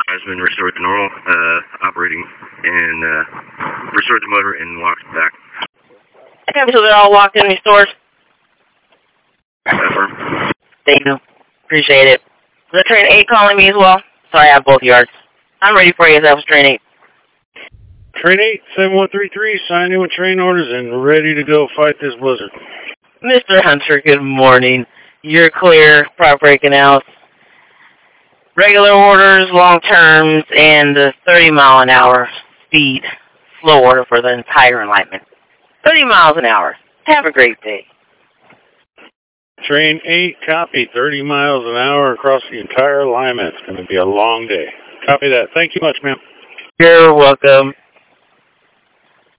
has been restored to normal, operating, and restored the motor and locked back. Okay, so they're all locked in restored? Affirm. Thank you. Appreciate it. Is that train 8 calling me as well? Sorry, I have both yards. I'm ready for you, that was train 8. Train 8, 7133, signed in with train orders and ready to go fight this blizzard. Mr. Hunter, good morning. You're clear, prop breaking out. Regular orders, long terms, and the 30-mile-an-hour speed flow order for the entire alignment. 30 miles an hour. Have a great day. Train 8, copy, 30 miles an hour across the entire alignment. It's going to be a long day. Copy that. Thank you much, ma'am. You're welcome.